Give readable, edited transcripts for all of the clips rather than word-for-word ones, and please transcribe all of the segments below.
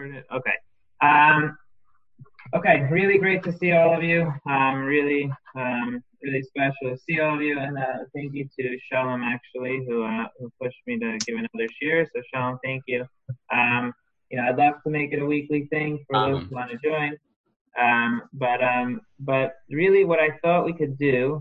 recorded. Okay. Um, okay. Really great to see all of you. Really special to see all of you. And thank you to Shalom actually, who pushed me to give another share. So Shalom, thank you. I'd love to make it a weekly thing for those who want to join. But really, what I thought we could do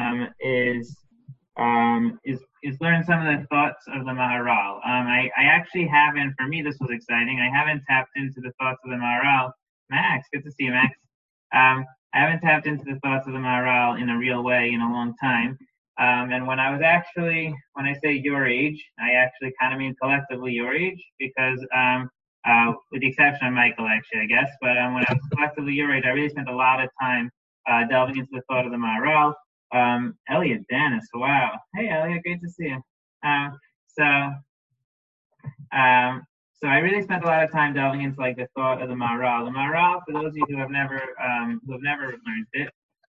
is learn some of the thoughts of the Maharal. I actually haven't. For me, this was exciting. I haven't tapped into the thoughts of the Maharal. Max, good to see you, Max. I haven't tapped into the thoughts of the Maharal in a real way in a long time. And when I say your age, I actually kind of mean collectively your age, because with the exception of Michael, actually, I guess. But when I was collectively your age, I really spent a lot of time delving into the thought of the Maharal. Elliot Dennis, wow. Hey, Elliot, great to see you. So I really spent a lot of time delving into like the thought of the Maharal. The Maharal, for those of you who have never learned it,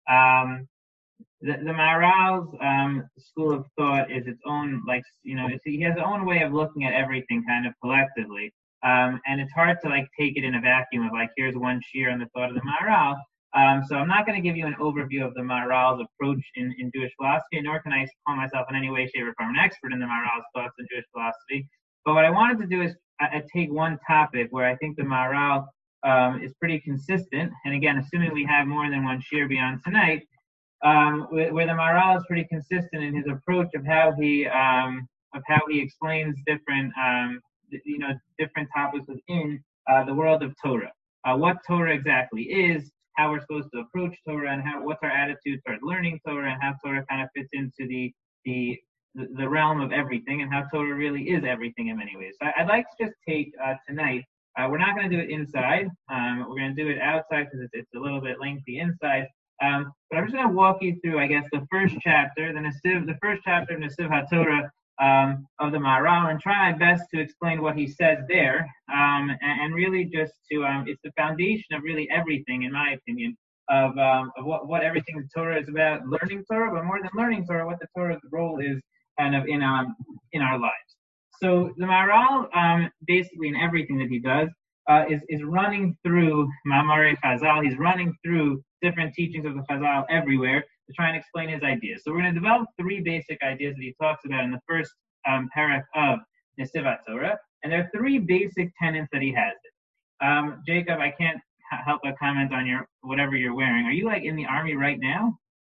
the Maharal's school of thought is its own, he has his own way of looking at everything kind of collectively. And it's hard to take it in a vacuum of here's one sheer on the thought of the Maharal. So I'm not going to give you an overview of the Maharal's approach in Jewish philosophy, nor can I call myself in any way, shape, or form an expert in the Maharal's thoughts in Jewish philosophy. But what I wanted to do is take one topic where I think the Maharal is pretty consistent, and again, assuming we have more than one shir beyond tonight, where the Maharal is pretty consistent in his approach of how he explains different topics within the world of Torah. What Torah exactly is, how we're supposed to approach Torah, and what's our attitude toward learning Torah, and how Torah kind of fits into the realm of everything, and how Torah really is everything in many ways. So I'd like to just take tonight. We're not going to do it inside. We're going to do it outside because it's a little bit lengthy inside. But I'm just going to walk you through, I guess, the first chapter, the first chapter of Nesiv HaTorah of the Maharal, and try my best to explain what he says there, and really just to it's the foundation of really everything, in my opinion, of what everything the Torah is about, learning Torah, but more than learning Torah, what the Torah's role is kind of in our lives. So the Maharal, basically in everything that he does, is running through Ma'amare Chazal. He's running through different teachings of the Chazal everywhere to try and explain his ideas. So we're going to develop three basic ideas that he talks about in the first parak of Nesiv HaTorah, and there are three basic tenets that he has. Jacob, I can't help but comment on whatever you're wearing. Are you in the army right now?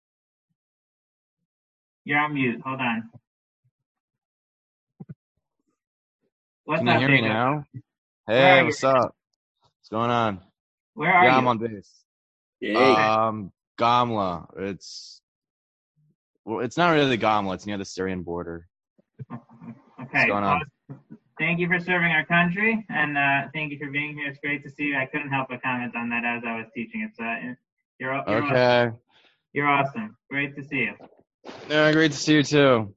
You're on mute. Hold on. Can you hear me now? Hey, what's up? What's going on? Where are you? I'm on base. Gamla. It's not really Gamla. It's near the Syrian border. Okay. What's going on? Thank you for serving our country, and thank you for being here. It's great to see you. I couldn't help but comment on that as I was teaching it. You're okay. Awesome. You're awesome. Great to see you. Yeah, great to see you too.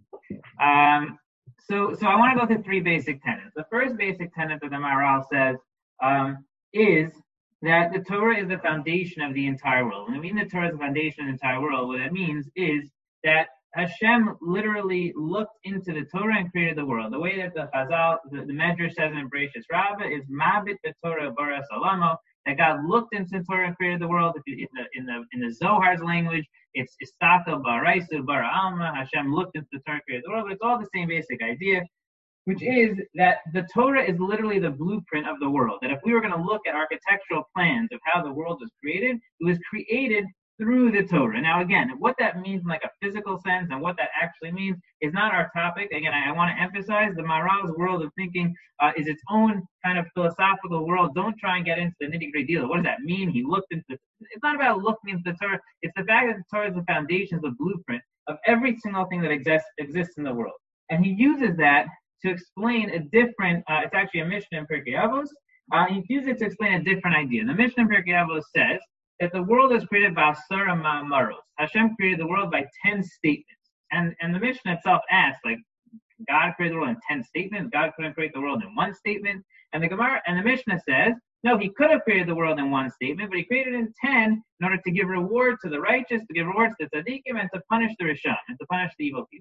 So I want to go through three basic tenets. The first basic tenet that the Maharal says is that the Torah is the foundation of the entire world. When we mean the Torah is the foundation of the entire world, what it means is that Hashem literally looked into the Torah and created the world. The way that the Chazal, the Medrash says in Bereshis Rabbah is Mabit the Torah bara salamo, that God looked into the Torah and created the world. In the Zohar's language, it's Istaka baraisu bara alma. Hashem looked into the Torah and created the world. But it's all the same basic idea, which is that the Torah is literally the blueprint of the world. That if we were going to look at architectural plans of how the world was created, it was created through the Torah. Now, again, what that means in a physical sense and what that actually means is not our topic. Again, I want to emphasize the Maharal's world of thinking is its own kind of philosophical world. Don't try and get into the nitty-gritty deal. What does that mean? He looked into it's not about looking into the Torah. It's the fact that the Torah is the foundation, the blueprint of every single thing that exists in the world. And he uses that to explain a different, it's actually a Mishnah in Pirkei Avos. He uses it to explain a different idea. The Mishnah in Pirkei Avos says that the world is created by Asara Ma'amaros. Hashem created the world by 10 statements. And the Mishnah itself asks, God created the world in 10 statements. God couldn't create the world in one statement. And the Gemara and the Mishnah says, no, he could have created the world in one statement, but he created it in 10 in order to give reward to the righteous, to give reward to the tzaddikim, and to punish the risham, and to punish the evil people.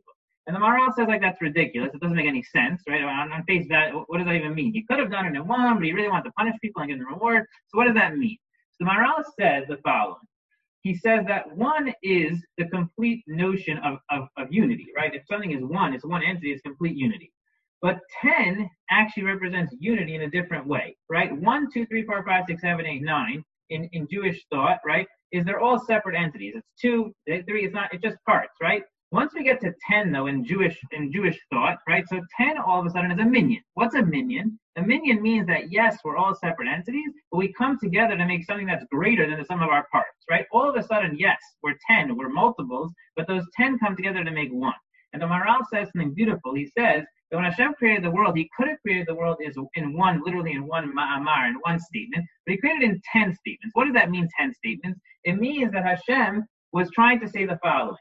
And the Maharal says like that's ridiculous. It doesn't make any sense, right? On face value, what does that even mean? He could have done it in one, but he really wanted to punish people and give them reward. So what does that mean? So the Maharal says the following. He says that one is the complete notion of unity, right? If something is one, it's one entity, it's complete unity. But 10 actually represents unity in a different way, right? 1, 2, 3, 4, 5, 6, 7, 8, 9 in Jewish thought, right? Is they're all separate entities. It's 2, 3, it's not, it's just parts, right? Once we get to 10 though in Jewish thought, right? So 10 all of a sudden is a minyan. What's a minyan? A minyan means that yes, we're all separate entities, but we come together to make something that's greater than the sum of our parts, right? All of a sudden, yes, we're 10, we're multiples, but those 10 come together to make one. And the Maharal says something beautiful. He says that when Hashem created the world, he could have created the world in one, literally in one ma'amar, in one statement, but he created it in 10 statements. What does that mean, 10 statements? It means that Hashem was trying to say the following.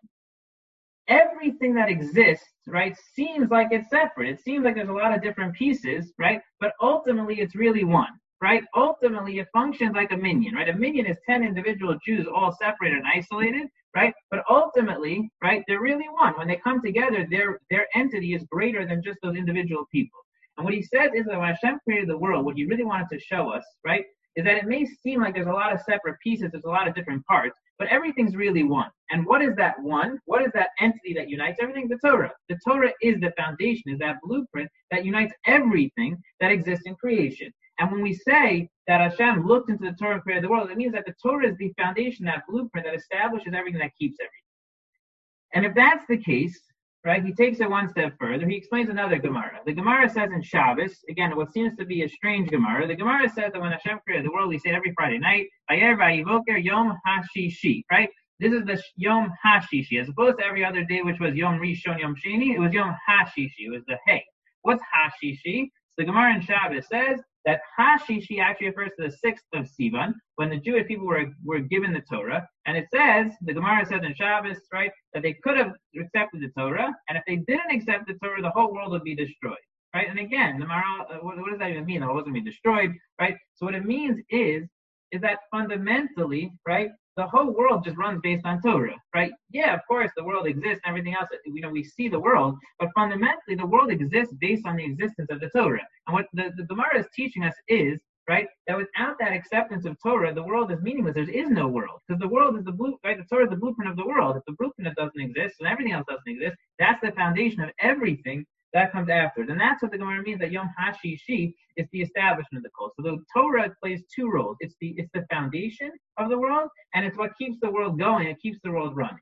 Everything that exists, right, seems like it's separate. It seems like there's a lot of different pieces, right? But ultimately, it's really one, right? Ultimately, it functions like a minyan, right? A minyan is 10 individual Jews all separated and isolated, right? But ultimately, right, they're really one. When they come together, their entity is greater than just those individual people. And what he says is that when Hashem created the world, what he really wanted to show us, right, is that it may seem like there's a lot of separate pieces, there's a lot of different parts, but everything's really one. And what is that one? What is that entity that unites everything? The Torah. The Torah is the foundation, is that blueprint that unites everything that exists in creation. And when we say that Hashem looked into the Torah and created the world, it means that the Torah is the foundation, that blueprint that establishes everything, that keeps everything. And if that's the case, right, he takes it one step further. He explains another Gemara. The Gemara says in Shabbos, again, what seems to be a strange Gemara, the Gemara says that when Hashem created the world, he said every Friday night, Vayer vayivoker Yom HaShishi, right? This is the Yom HaShishi, as opposed to every other day, which was Yom Rishon, Yom Sheni, it was Yom HaShishi, it was the Hey. What's HaShishi? So the Gemara in Shabbos says that HaShishi actually refers to the 6th of Sivan, when the Jewish people were given the Torah. And it says, the Gemara says in Shabbos, right, that they could have accepted the Torah, and if they didn't accept the Torah, the whole world would be destroyed, right? And again, the Maharal, what does that even mean? The whole world would be destroyed, right? So what it means is that fundamentally, right, the whole world just runs based on Torah, right? Yeah, of course, the world exists and everything else, we see the world, but fundamentally, the world exists based on the existence of the Torah. And what the Gemara is teaching us is, right, that without that acceptance of Torah, the world is meaningless. There is no world, because the world is right? The Torah is the blueprint of the world. If the blueprint doesn't exist, and everything else doesn't exist, that's the foundation of everything that comes after. And that's what the Gemara means, that Yom HaShishi is the establishment of the cult. So the Torah plays two roles. It's the foundation of the world, and it's what keeps the world going. It keeps the world running.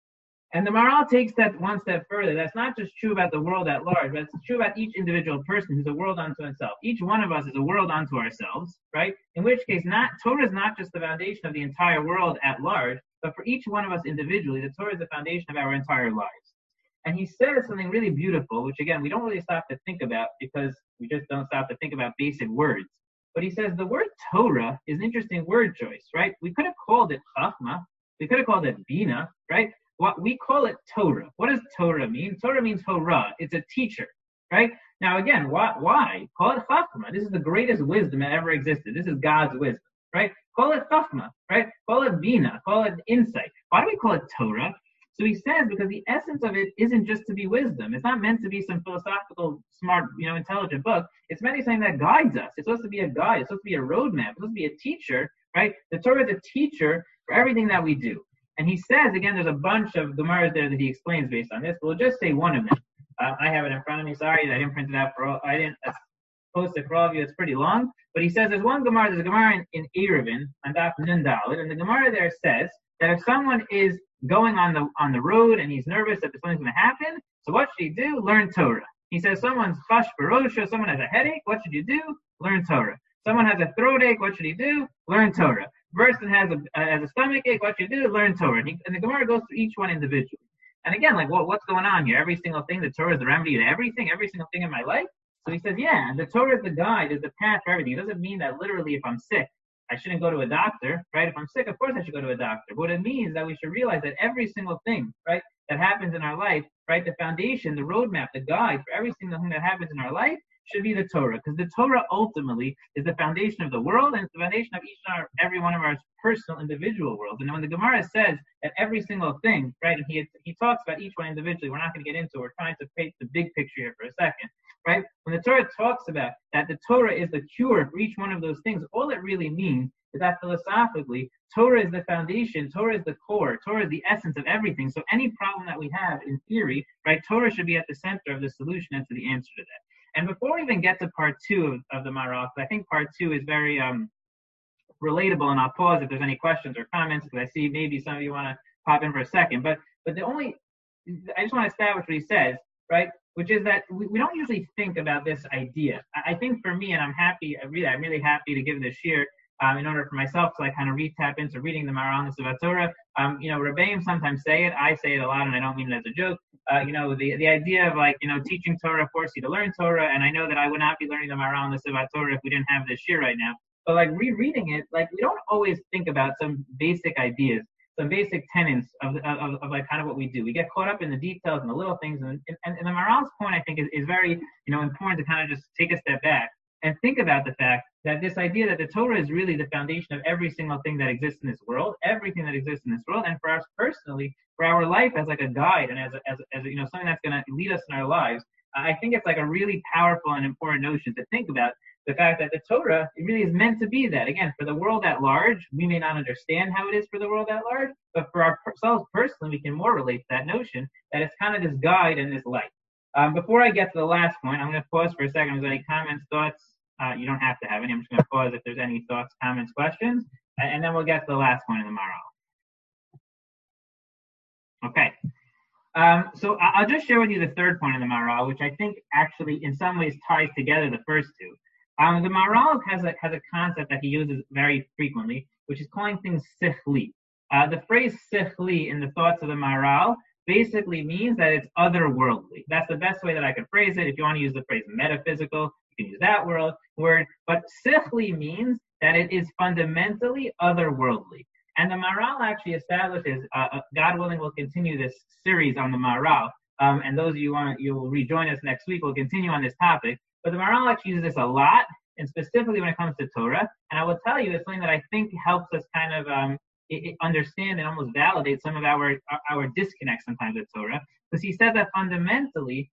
And the Maharal takes that one step further. That's not just true about the world at large, but it's true about each individual person who's a world unto himself. Each one of us is a world unto ourselves, right? In which case, Torah is not just the foundation of the entire world at large, but for each one of us individually, the Torah is the foundation of our entire lives. And he says something really beautiful, which again, we don't really stop to think about because we just don't stop to think about basic words. But he says the word Torah is an interesting word choice, right? We could have called it Chachma. We could have called it Bina, right? What we call it Torah. What does Torah mean? Torah means Torah. It's a teacher, right? Now again, why? Call it Chachma. This is the greatest wisdom that ever existed. This is God's wisdom, right? Call it Chachma, right? Call it Bina. Call it insight. Why do we call it Torah? So he says because the essence of it isn't just to be wisdom. It's not meant to be some philosophical, smart, intelligent book. It's meant to be something that guides us. It's supposed to be a guide. It's supposed to be a roadmap. It's supposed to be a teacher, right? The Torah is a teacher for everything that we do. And he says, again, there's a bunch of Gemaras there that he explains based on this. But we'll just say one of them. I have it in front of me. Sorry that I didn't print it out for all. I didn't post it for all of you. It's pretty long. But he says there's one Gemara. There's a Gemara in Eruvin on Daf Nun Daled, and the Gemara there says that if someone is going on the road and he's nervous that something's going to happen, so what should he do? Learn Torah. He says someone's chash barosha, someone has a headache, what should you do? Learn Torah. Someone has a throat ache, what should he do? Learn Torah. Person has a stomach ache, what should you do? Learn Torah. And the Gemara goes through each one individually. And again, like, what's going on here? Every single thing, the Torah is the remedy to everything, every single thing in my life. So he says, yeah, the Torah is the guide, is the path for everything. It doesn't mean that literally if I'm sick, I shouldn't go to a doctor, right? If I'm sick, of course I should go to a doctor. But what it means is that we should realize that every single thing, right, that happens in our life, right, the foundation, the roadmap, the guide for every single thing that happens in our life should be the Torah, because the Torah ultimately is the foundation of the world, and it's the foundation of each and every one of our personal individual worlds. And when the Gemara says that every single thing, right, and he talks about each one individually, we're not going to get into it, we're trying to paint the big picture here for a second, right? When the Torah talks about that the Torah is the cure for each one of those things, all it really means is that philosophically, Torah is the foundation, Torah is the core, Torah is the essence of everything. So any problem that we have in theory, right, Torah should be at the center of the solution and to the answer to that. And before we even get to part two of the Maharal, I think part two is very relatable, and I'll pause if there's any questions or comments, because I see maybe some of you want to pop in for a second. But I just want to establish what he says, right, which is that we don't usually think about this idea. I think for me, and I'm really happy to give this shir, in order for myself to kind of tap into reading the Maharal and the Sefer Torah. Rebbeim sometimes say it. I say it a lot, and I don't mean it as a joke. The idea of teaching Torah forces you to learn Torah, and I know that I would not be learning the Maharal and the Sefer Torah if we didn't have this shir right now. But rereading it, we don't always think about some basic ideas, some basic tenets of kind of what we do. We get caught up in the details and the little things, and the Maharal's point, I think, is very important to kind of just take a step back and think about the fact that this idea that the Torah is really the foundation of every single thing that exists in this world, everything that exists in this world, and for us personally, for our life as a guide and as something that's going to lead us in our lives. I think it's a really powerful and important notion to think about the fact that the Torah, it really is meant to be that. Again, for the world at large, we may not understand how it is for the world at large, but for ourselves personally, we can more relate to that notion that it's kind of this guide and this light. Before I get to the last point, I'm going to pause for a second. If there's any comments, thoughts, you don't have to have any. I'm just going to pause if there's any thoughts, comments, questions, and then we'll get to the last point in the Maharal. Okay. So I'll just share with you the third point in the Maharal, which I think actually in some ways ties together the first two. The Maharal has a concept that he uses very frequently, which is calling things sichli. The phrase sichli in the thoughts of the Maharal basically means that it's otherworldly. That's the best way that I could phrase it. If you want to use the phrase metaphysical, you can use that word. But sichli means that it is fundamentally otherworldly. And the Maharal actually establishes, God willing, we'll continue this series on the Maharal. And those of you you will rejoin us next week. We'll continue on this topic. But the Maharal actually uses this a lot, and specifically when it comes to Torah. And I will tell you, it's something that I think helps us kind of understand and almost validate some of our disconnect sometimes with Torah. Because he says that fundamentally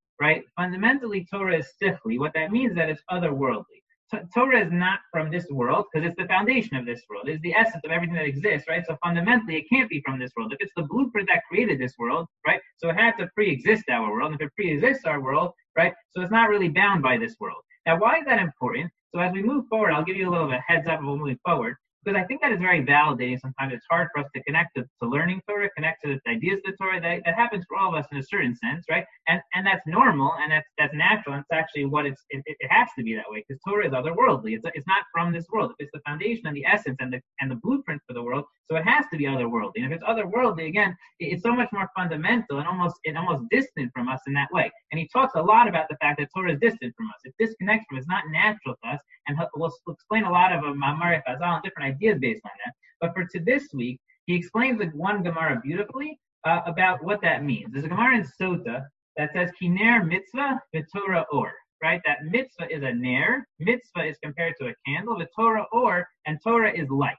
Torah is sichli. What that means is that it's otherworldly. Torah is not from this world because it's the foundation of this world. It's the essence of everything that exists, right? So fundamentally, it can't be from this world. If it's the blueprint that created this world, right? So it had to pre-exist our world. And if it pre-exists our world, right? So it's not really bound by this world. Now, why is that important? So as we move forward, I'll give you a little bit of heads up of moving forward, because I think that is very validating. Sometimes it's hard for us to connect to learning Torah, connect to the ideas of the Torah. That happens for all of us in a certain sense, right? And that's normal, and that's natural. And it's actually what it has to be that way, because Torah is otherworldly. It's not from this world. It's the foundation and the essence and the blueprint for the world. So it has to be otherworldly. And if it's otherworldly, again, it's so much more fundamental and almost distant from us in that way. And he talks a lot about the fact that Torah is distant from us. It disconnects from us. It's not natural to us. And we'll explain a lot of Ma'amar Chazal and different ideas based on that. But for this week, he explains the one Gemara beautifully about what that means. There's a Gemara in Sota that says, Kiner mitzvah v'Torah or. Right? That mitzvah is a ner. Mitzvah is compared to a candle. V'Torah or, and Torah is light.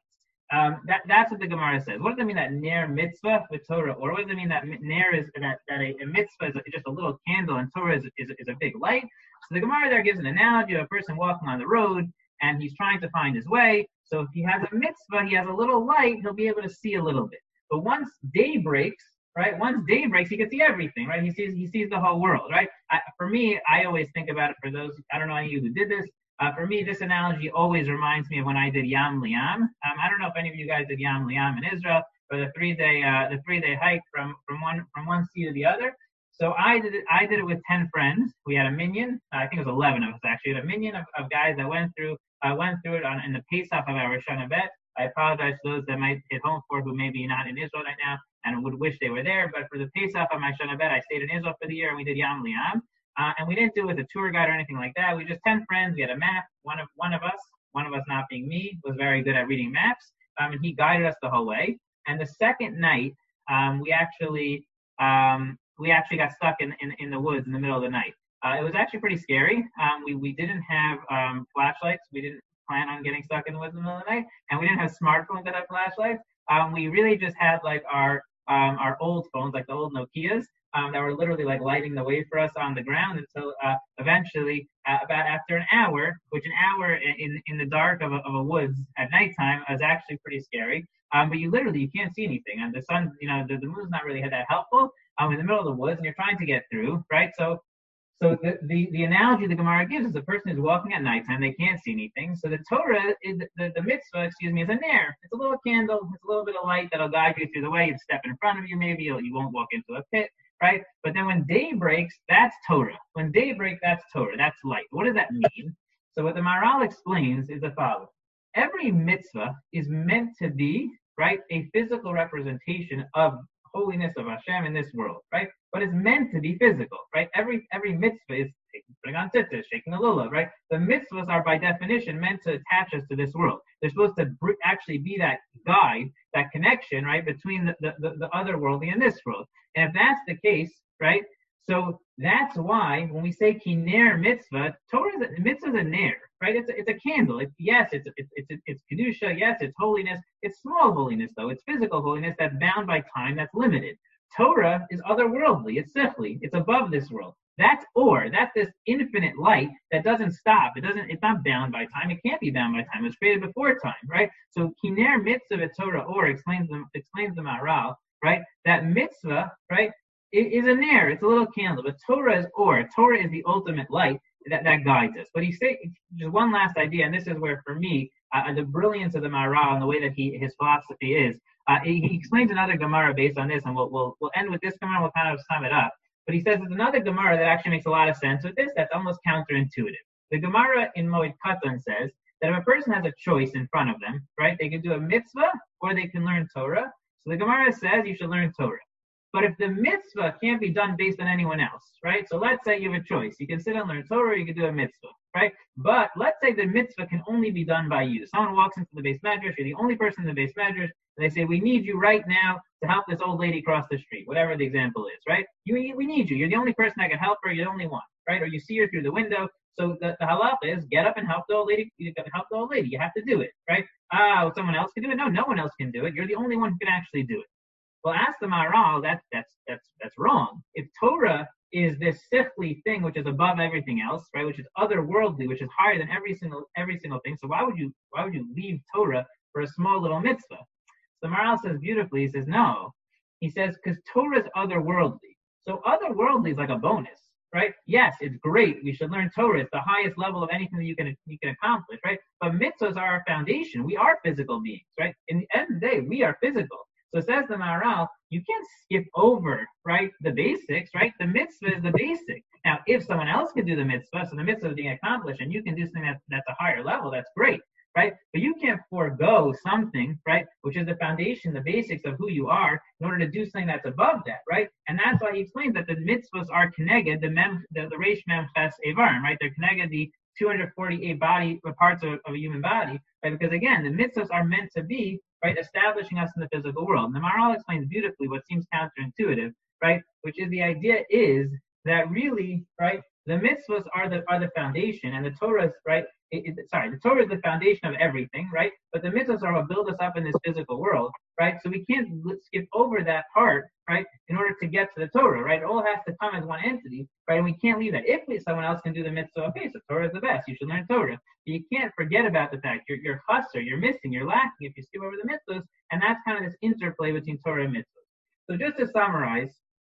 That's what the Gemara says. What does it mean that ner mitzvah v'Torah or? What does it mean that ner is that a mitzvah is just a little candle and Torah is a big light? So the Gemara there gives an analogy of a person walking on the road and he's trying to find his way. So if he has a mitzvah, he has a little light, he'll be able to see a little bit. But once day breaks, right? Once day breaks, he can see everything, right? He sees the whole world, right? For me, I always think about it. For those, I don't know any of you who did this. For me, this analogy always reminds me of when I did Yam Liam. I don't know if any of you guys did Yam Liam in Israel, or the three day hike from one sea to the other. So I did it with 10 friends. We had a minyan. I think it was 11 of us actually. We had a minyan of guys that went through it in the Pesach of our Shana Bet. I apologize to those that might hit home for who may be not in Israel right now and would wish they were there. But for the Pesach of my Shana Bet, I stayed in Israel for the year and we did Yam Liam. And we didn't do it with a tour guide or anything like that. We just 10 friends. We had a map. One of us not being me, was very good at reading maps. And he guided us the whole way. And the second night, we actually got stuck in the woods in the middle of the night. It was actually pretty scary. We didn't have flashlights. We didn't plan on getting stuck in the woods in the middle of the night, and we didn't have smartphones that had flashlights. We really just had like our old phones, like the old Nokias, that were literally like lighting the way for us on the ground until eventually, about after an hour, which an hour in the dark of a woods at nighttime is actually pretty scary. But you can't see anything, and the sun, the moon's not really that helpful. In the middle of the woods, and you're trying to get through, right? So the analogy the Gemara gives is the person is walking at nighttime, they can't see anything. So the Torah, the mitzvah, is a ner. It's a little candle, it's a little bit of light that'll guide you through the way. You step in front of you, maybe you won't walk into a pit, right? But then when day breaks, that's Torah. When day breaks, that's Torah, that's light. What does that mean? So what the Maharal explains is the following. Every mitzvah is meant to be, right, a physical representation of holiness of Hashem in this world, right? But it's meant to be physical, right? Every mitzvah is putting on tzitzis, shaking a lulav, right? The mitzvahs are by definition meant to attach us to this world. They're supposed to actually be that guide, that connection, right, between the other worldly and this world. And if that's the case, right, so that's why when we say kiner mitzvah, mitzvah is a ner, right? It's a candle. It's kedusha. Yes, it's holiness. It's small holiness though. It's physical holiness that's bound by time. That's limited. Torah is otherworldly. It's sifli. It's above this world. That's this infinite light that doesn't stop. It's not bound by time. It can't be bound by time. It was created before time, right? So kiner mitzvah Torah explains the Maharal, right? That mitzvah, right, is a ner. It's a little candle. But Torah is Torah is the ultimate light that guides us. But he said just one last idea, and this is where, for me, the brilliance of the Maharal and the way that his philosophy is. He explains another Gemara based on this, and we'll end with this Gemara. We'll kind of sum it up. But he says there's another Gemara that actually makes a lot of sense with this. That's almost counterintuitive. The Gemara in Moed Katan says that if a person has a choice in front of them, right, they can do a mitzvah or they can learn Torah. So the Gemara says you should learn Torah. But if the mitzvah can't be done based on anyone else, right? So let's say you have a choice. You can sit and learn Torah, or you can do a mitzvah, right? But let's say the mitzvah can only be done by you. Someone walks into the base medrash, you're the only person in the base medrash, and they say, we need you right now to help this old lady cross the street, whatever the example is, right? We need you. You're the only person that can help her. You're the only one, right? Or you see her through the window. So the halacha is get up and help the old lady. You help the old lady. You have to do it, right? Someone else can do it? No one else can do it. You're the only one who can actually do it. Well, ask the Maharal, that's wrong. If Torah is this sifli thing which is above everything else, right, which is otherworldly, which is higher than every single thing, so why would you leave Torah for a small little mitzvah? So the Maharal says beautifully, he says no. He says because Torah is otherworldly. So otherworldly is like a bonus, right? Yes, it's great. We should learn Torah. It's the highest level of anything that you can accomplish, right? But mitzvahs are our foundation. We are physical beings, right? In the end of the day, we are physical. So says the Maharal, you can't skip over, right, the basics, right? The mitzvah is the basic. Now, if someone else can do the mitzvah, so the mitzvah is being accomplished, and you can do something that's a higher level, that's great, right? But you can't forego something, right, which is the foundation, the basics of who you are, in order to do something that's above that, right? And that's why he explains that the mitzvahs are connected, the Reish Mem Ches Eivarim, right? They're connected, the 248 body parts of a human body, right? Because again, the mitzvahs are meant to be, right, establishing us in the physical world. And the Maharal explains beautifully what seems counterintuitive, right? Which is the idea is that really, right, the mitzvahs are the foundation, and the Torah is, right, the Torah is the foundation of everything, right? But the mitzvahs are what build us up in this physical world, right? So we can't skip over that part, right, in order to get to the Torah, right? It all has to come as one entity, right? And we can't leave that. If someone else can do the mitzvah, okay, so Torah is the best. You should learn Torah. But you can't forget about the fact you're chasser, you're missing, you're lacking if you skip over the mitzvahs, and that's kind of this interplay between Torah and mitzvahs. So just to summarize,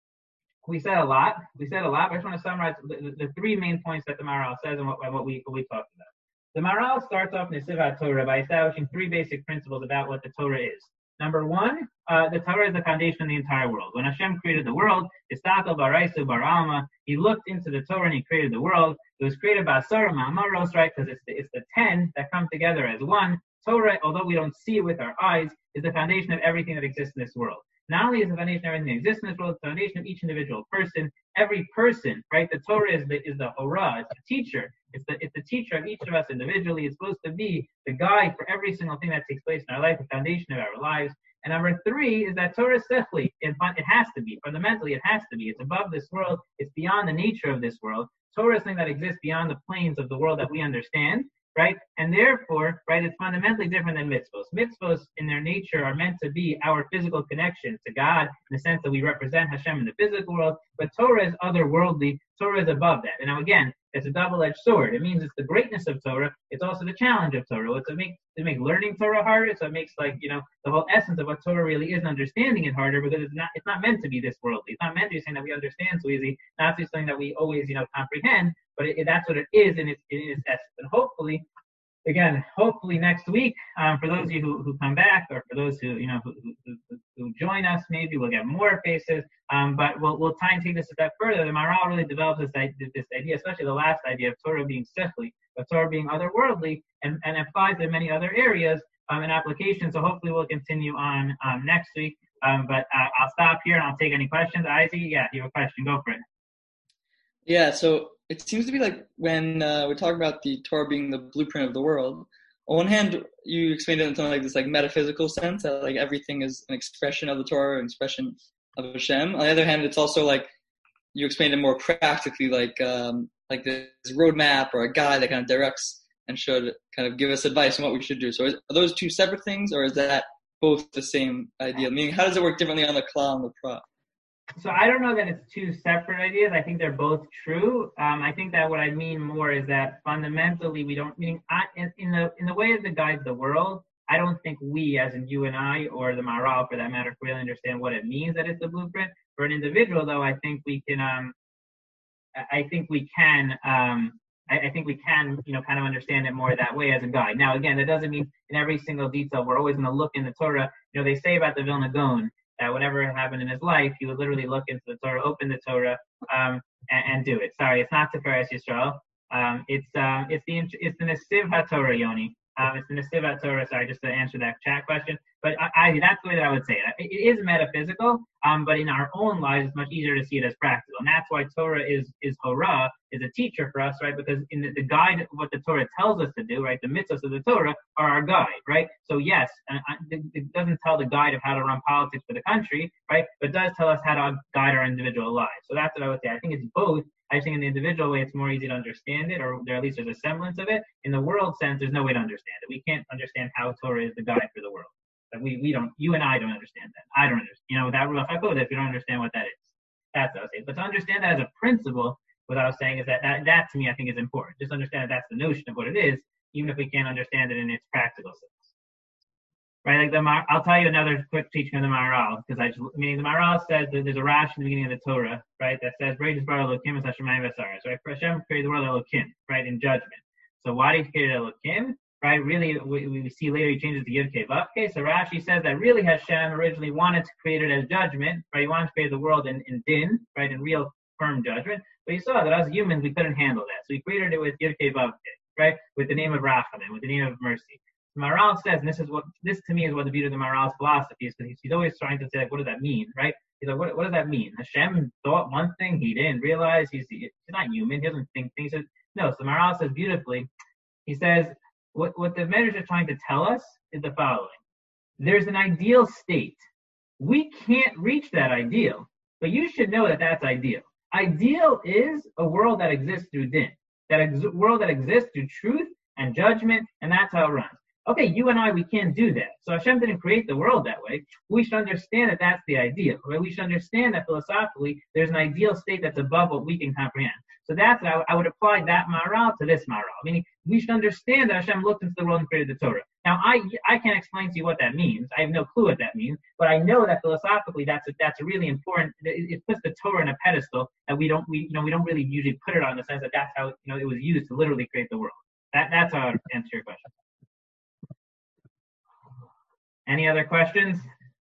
we said a lot. But I just want to summarize the three main points that the Maharal says and what we talked about. The Maharal starts off in the Sivat Torah by establishing three basic principles about what the Torah is. Number one, the Torah is the foundation of the entire world. When Hashem created the world, Istakel Baraisu Barama, he looked into the Torah and he created the world. It was created by Asara Ma'amaros, right? Because it's the 10 that come together as one. Torah, although we don't see it with our eyes, is the foundation of everything that exists in this world. Not only is the foundation of everything that exists in this world, it's the foundation of each individual person. Every person, right? The Torah is the Horah, it's the teacher. It's the teacher of each of us individually. It's supposed to be the guide for every single thing that takes place in our life, the foundation of our lives. And number three is that Torah is sifli. It has to be. Fundamentally, it has to be. It's above this world. It's beyond the nature of this world. Torah is something that exists beyond the planes of the world that we understand, right? And therefore, right, it's fundamentally different than mitzvos. Mitzvos, in their nature, are meant to be our physical connection to God in the sense that we represent Hashem in the physical world, but Torah is otherworldly. Torah is above that. And now, again, it's a double-edged sword. It means it's the greatness of Torah. It's also the challenge of Torah. It's to make learning Torah harder. So it makes, like, the whole essence of what Torah really is, and understanding it harder, because it's not meant to be this worldly. It's not meant to be something that we understand so easy. Not to be something that we always comprehend. But that's what it is in its essence. And hopefully next week, for those of you who come back, or for those who join us, maybe we'll get more faces. But we'll try and take this a step further. The Maharal really develops this idea, especially the last idea of Torah being sifli, of Torah being otherworldly, and applies in many other areas in application. So hopefully we'll continue on next week. But I'll stop here and I'll take any questions. Isaac, yeah, you have a question? Go for it. Yeah, so it seems to be like when we talk about the Torah being the blueprint of the world, on one hand, you explained it in something like this like metaphysical sense, that like everything is an expression of the Torah, an expression of Hashem. On the other hand, it's also like you explained it more practically, like this roadmap or a guide that kind of directs and should kind of give us advice on what we should do. So are those two separate things, or is that both the same idea? Meaning, how does it work differently on the Klal and the Prat? So I don't know that it's two separate ideas. I think they're both true. I think that what I mean more is that fundamentally we don't, meaning in the way of the guide of the world, I don't think we, as in you and I, or the Maharal for that matter, really understand what it means that it's the blueprint. For an individual, though, I think we can, I think we can, kind of understand it more that way as a guide. Now, again, that doesn't mean in every single detail we're always going to look in the Torah. They say about the Vilna Gaon that whatever happened in his life, he would literally look into the Torah, open the Torah, and do it. Sorry, it's not Tiferes Yisrael. It's the Nesiv HaTorah, Yoni. It's the Nesiv HaTorah. Sorry, just to answer that chat question. But that's the way that I would say it. It is metaphysical, but in our own lives, it's much easier to see it as practical. And that's why Torah is Horah, is a teacher for us, right? Because in the guide, what the Torah tells us to do, right? The mitzvahs of the Torah are our guide, right? So yes, it doesn't tell the guide of how to run politics for the country, right? But it does tell us how to guide our individual lives. So that's what I would say. I think it's both. I think in the individual way, it's more easy to understand it, or there at least there's a semblance of it. In the world sense, there's no way to understand it. We can't understand how Torah is the guide for the world. Like we don't, you and I don't understand that. I don't understand. That Ruach HaKodesh, if you don't understand what that is. That's what I was saying. But to understand that as a principle, what I was saying is that to me, I think is important. Just understand that that's the notion of what it is, even if we can't understand it in its practical sense. Right? Like I'll tell you another quick teaching of the Maharal, meaning the Maharal says that there's a Rash in the beginning of the Torah, right? That says, "Breithes bar Elokim es Hashemayim v'asaros." Right? For Hashem created the world Elokim, right? In judgment. So why did he create Elokim? Right? Really, we see later he changes to Yud Kei Vav Kei. So Rashi says that really Hashem originally wanted to create it as judgment, right? He wanted to create the world in din, right? In real firm judgment. But he saw that as humans we couldn't handle that, so he created it with Yud Kei Vav Kei, right? With the name of Rachamim, with the name of mercy. Maharal says, and this to me is what the beauty of the Maharal's philosophy is, because he's always trying to say, like, what does that mean, right? He's like, what does that mean? Hashem thought one thing, he didn't realize, he's not human, he doesn't think things. No, so Maharal says beautifully, he says, what the Medrash are trying to tell us is the following. There's an ideal state. We can't reach that ideal, but you should know that that's ideal. Ideal is a world that exists through din, world that exists through truth and judgment, and that's how it runs. Okay, you and I, we can't do that. So Hashem didn't create the world that way. We should understand that that's the ideal. Right? We should understand that philosophically, there's an ideal state that's above what we can comprehend. So that's how I would apply that Maharal to this Maharal. Meaning, we should understand that Hashem looked into the world and created the Torah. Now, I can't explain to you what that means. I have no clue what that means. But I know that philosophically, that's a really important. It puts the Torah in a pedestal that we don't really usually put it on, in the sense that that's how it was used to literally create the world. That's how I would answer your question. Any other questions?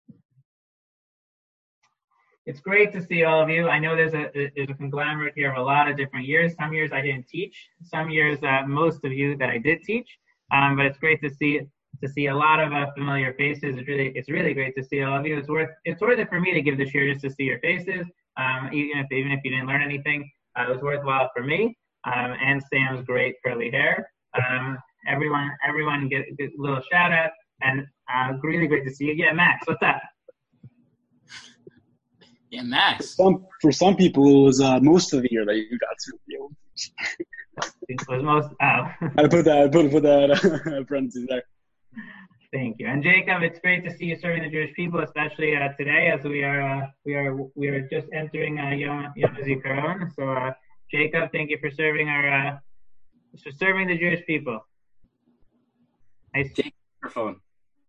It's great to see all of you. I know there's a conglomerate here of a lot of different years. Some years I didn't teach. Some years most of you that I did teach. But it's great to see a lot of familiar faces. It's really great to see all of you. It's worth it for me to give this year just to see your faces. Even if you didn't learn anything, it was worthwhile for me. And Sam's great curly hair. Everyone get a little shout out. And really great to see you. Yeah, Max, what's up? Yeah, Max. For some people, it was most of the year that you got to. It was most. I put that parentheses there. Thank you. And Jacob, it's great to see you serving the Jewish people, especially today, as we are just entering Yom HaZikaron. So, Jacob, thank you for serving the Jewish people. Nice. Microphone.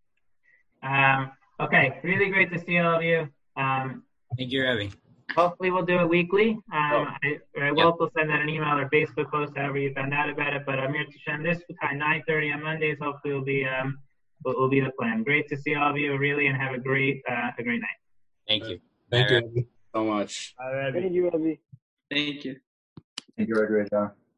Okay, really great to see all of you. Thank you, Rabbi. Hopefully we'll do it weekly. I will send out an email or Facebook post, however you found out about it. But Amir Tishan, this time 9:30 on Mondays, hopefully will be the plan. Great to see all of you, really, and have a great night. Thank you. Thank you so much. Thank you, Rabbi. Thank you. Thank you, Rabbi.